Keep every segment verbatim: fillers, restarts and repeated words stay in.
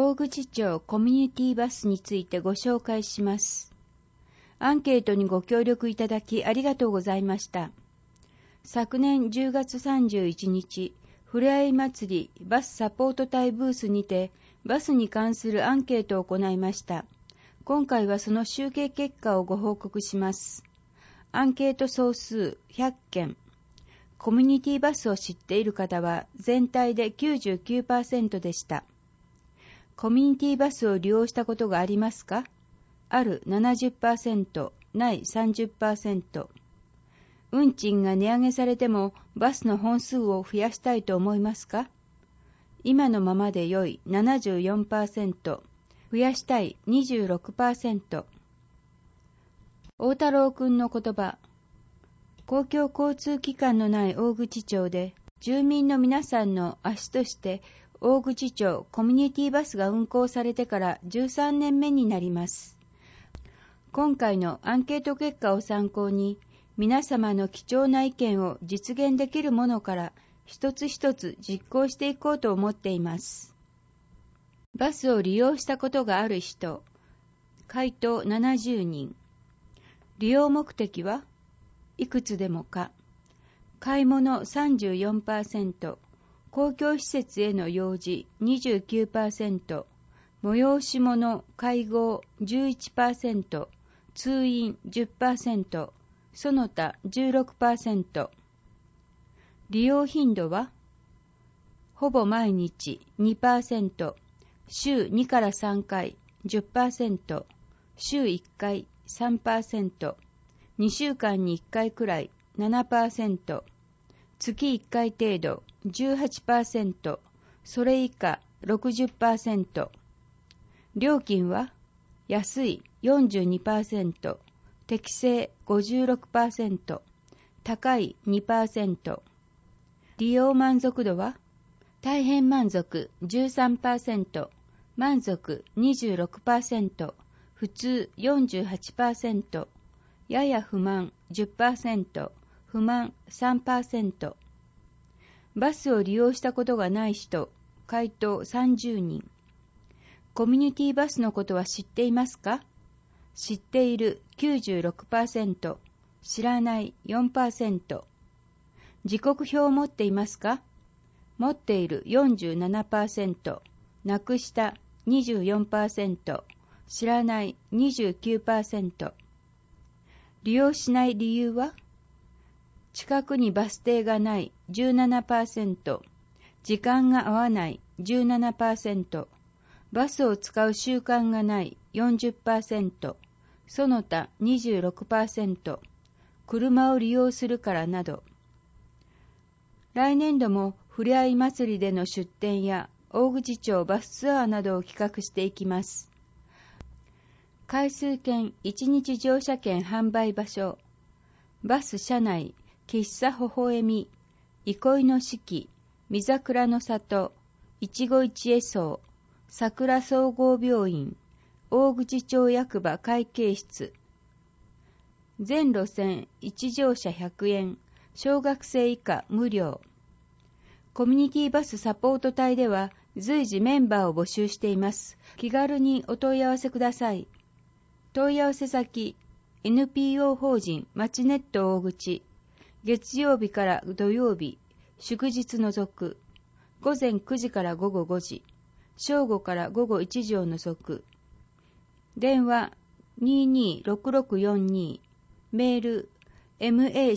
大口町コミュニティバスについてご紹介します。アンケートにご協力いただきありがとうございました。昨年じゅうがつさんじゅういちにち、ふれあい祭りバスサポート隊ブースにてバスに関するアンケートを行いました。今回はその集計結果をご報告します。アンケート総数ひゃっけん。コミュニティバスを知っている方は全体で きゅうじゅうきゅうパーセント でした。コミュニティバスを利用したことがありますか？ある ななじゅっパーセント、ない さんじゅっパーセント。運賃が値上げされてもバスの本数を増やしたいと思いますか？今のままで良い ななじゅうよんパーセント、増やしたい にじゅうろくパーセント。大太郎くんの言葉。公共交通機関のない大口町で住民の皆さんの足として大口町コミュニティバスが運行されてからじゅうさんねんめになります。今回のアンケート結果を参考に皆様の貴重な意見を実現できるものから一つ一つ実行していこうと思っています。バスを利用したことがある人、回答ななじゅうにん。利用目的はいくつでもか。買い物 さんじゅうよんパーセント、公共施設への用事 にじゅうきゅうパーセント、催し物、会合 じゅういちパーセント、通院 じゅっパーセント、その他 じゅうろくパーセント。利用頻度はほぼ毎日 にパーセント、週にからさんかい じゅっパーセント、週いっかい さんパーセント、にしゅうかんにいっかいくらい ななパーセント、月いっかい程度 じゅうはちパーセント、それ以下 ろくじゅっパーセント。料金は安い よんじゅうにパーセント、適正 ごじゅうろくパーセント、高い にパーセント。利用満足度は大変満足 じゅうさんパーセント、満足 にじゅうろくパーセント、普通 よんじゅうはちパーセント、やや不満 じゅっパーセント、不満 さんパーセント。バスを利用したことがない人、回答さんじゅうにん。コミュニティバスのことは知っていますか？知っている きゅうじゅうろくパーセント、知らない よんパーセント。時刻表を持っていますか？持っている よんじゅうななパーセント、なくした にじゅうよんパーセント、知らない にじゅうきゅうパーセント。利用しない理由は近くにバス停がない じゅうななパーセント、時間が合わない じゅうななパーセント、バスを使う習慣がない よんじゅっパーセント、その他 にじゅうろくパーセント、車を利用するからなど。来年度もふれあい祭りでの出展や大口町バスツアーなどを企画していきます。回数券いちにち乗車券販売場所、バス車内、喫茶ほほえみ、憩いの四季、三桜の里、一期一会荘、桜総合病院、大口町役場会計室。全路線いち乗車ひゃくえん、小学生以下無料。コミュニティバスサポート隊では随時メンバーを募集しています。気軽にお問い合わせください。問い合わせ先 エヌピーオー 法人まちネット大口、月曜日から土曜日、祝日除く、ごぜんくじからごごごじ、正午からごごいちじを除く。電話にーにーろくろくよんに、メール マチネ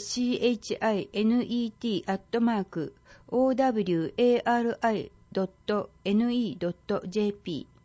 ット アットマーク オーダブリューエーアールアイ ドット ネット ドット ジェーピー